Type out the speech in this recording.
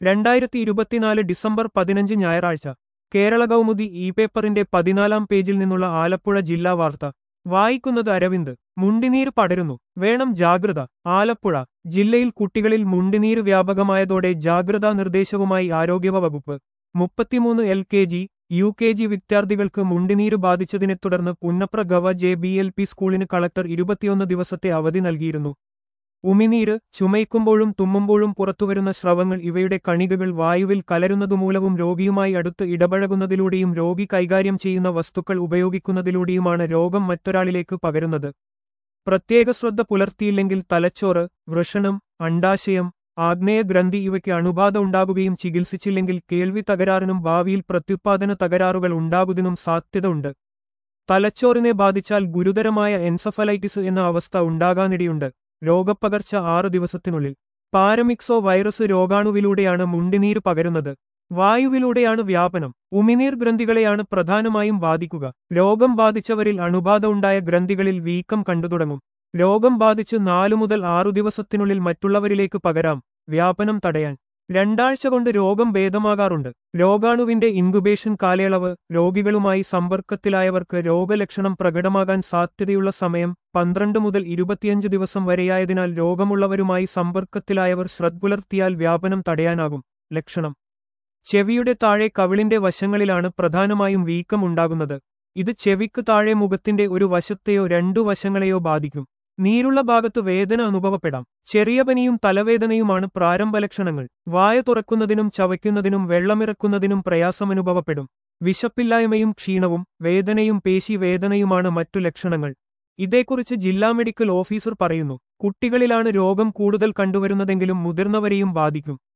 2024 December 15 ഞായറാഴ്ച Kerala Kaumudi E പേപ്പറിന്റെ 14-ാം പേജിൽ നിന്നുള്ള ആലപ്പുഴ ജില്ലാ വാർത്ത വായിക്കുന്നത് അരവിന്ദ്. മുണ്ടിനീര് പടരുന്നു, വേണം ജാഗ്രത. ആലപ്പുഴ ജില്ലയിൽ കുട്ടികളിൽ മുണ്ടിനീര് വ്യാപകമായതോടെ ജാഗ്രതാ നിർദ്ദേശവുമായി ആരോഗ്യവകുപ്പ്. 33 LKG, UKG വിദ്യാർത്ഥികൾക്ക് മുണ്ടിനീര് ബാധിച്ചതിനെ തുടർന്ന് പുന്നപ്ര ഗവ JBLP സ്കൂളിന് കളക്ടർ 21 ദിവസത്തെ അവധി നൽകിയിരുന്നു. ഉമിനീര്, ചുമയ്ക്കുമ്പോഴും തുമ്മുമ്പോഴും പുറത്തുവരുന്ന സ്രവങ്ങൾ ഇവയുടെ കണികകൾ വായുവിൽ കലരുന്നതുമൂലവും രോഗിയുമായി അടുത്ത് ഇടപഴകുന്നതിലൂടെയും രോഗി കൈകാര്യം ചെയ്യുന്ന വസ്തുക്കൾ ഉപയോഗിക്കുന്നതിലൂടെയുമാണ് രോഗം മറ്റൊരാളിലേക്ക് പകരുന്നത്. പ്രത്യേക ശ്രദ്ധ പുലർത്തിയില്ലെങ്കിൽ തലച്ചോറ്, വൃഷണം, അണ്ഡാശയം, ആഗ്നേയഗ്രന്ഥി ഇവയ്ക്ക് അണുബാധ ഉണ്ടാകുകയും ചികിത്സിച്ചില്ലെങ്കിൽ കേൾവി തകരാറിനും ഭാവിയിൽ പ്രത്യുത്പാദന തകരാറുകൾ ഉണ്ടാകുന്നതിനും സാധ്യത ഉണ്ട്. തലച്ചോറിനെ ബാധിച്ചാൽ ഗുരുതരമായ എൻസഫലൈറ്റിസ് എന്ന അവസ്ഥ ഉണ്ടാകാനിടയുണ്ട്. രോഗപ്പകർച്ച 6 ദിവസത്തിനുള്ളിൽ. പാരമിക്സോ വൈറസ് രോഗാണുവിലൂടെയാണ് മുണ്ടിനീര് പകരുന്നത്. വായുവിലൂടെയാണ് വ്യാപനം. ഉമിനീർ ഗ്രന്ഥികളെയാണ് പ്രധാനമായും ബാധിക്കുക. രോഗം ബാധിച്ചവരിൽ അണുബാധ ഉണ്ടായ ഗ്രന്ഥികളിൽ വീക്കം കണ്ടുതുടങ്ങും. രോഗം ബാധിച്ച് 4 മുതൽ 6 ദിവസത്തിനുള്ളിൽ മറ്റുള്ളവരിലേക്ക് പകരാം. വ്യാപനം തടയാൻ 2 ആഴ്ച കൊണ്ട് രോഗം ഭേദമാകാറുണ്ട്. രോഗാണുവിന്റെ ഇൻകുബേഷൻ കാലയളവ് രോഗികളുമായി സമ്പർക്കത്തിലായവർക്ക് രോഗലക്ഷണം പ്രകടമാകാൻ സാധ്യതയുള്ള സമയം 12 മുതൽ 25 ദിവസം വരെയായതിനാൽ രോഗമുള്ളവരുമായി സമ്പർക്കത്തിലായവർ ശ്രദ്ധ പുലർത്തിയാൽ വ്യാപനം തടയാനാകും. ലക്ഷണം: ചെവിയുടെ താഴെ കവിളിന്റെ വശങ്ങളിലാണ് പ്രധാനമായും വീക്കം ഉണ്ടാകുന്നത്. ഇത് ചെവിക്ക് താഴെ മുഖത്തിന്റെ ഒരു വശത്തെയോ 2 വശങ്ങളെയോ ബാധിക്കും. നീരുള്ള ഭാഗത്ത് വേദന അനുഭവപ്പെടാം. ചെറിയ പനിയും തലവേദനയുമാണ് പ്രാരംഭ ലക്ഷണങ്ങൾ. വായ തുറക്കുന്നതിനും ചവയ്ക്കുന്നതിനും വെള്ളമിറക്കുന്നതിനും പ്രയാസമനുഭവപ്പെടും. വിശപ്പില്ലായ്മയും ക്ഷീണവും വേദനയും പേശി വേദനയുമാണ് മറ്റു ലക്ഷണങ്ങൾ. ഇതേക്കുറിച്ച് ജില്ലാ മെഡിക്കൽ ഓഫീസർ പറയുന്നു. കുട്ടികളിലാണ് രോഗം കൂടുതൽ കണ്ടുവരുന്നതെങ്കിലും മുതിർന്നവരെയും ബാധിക്കും.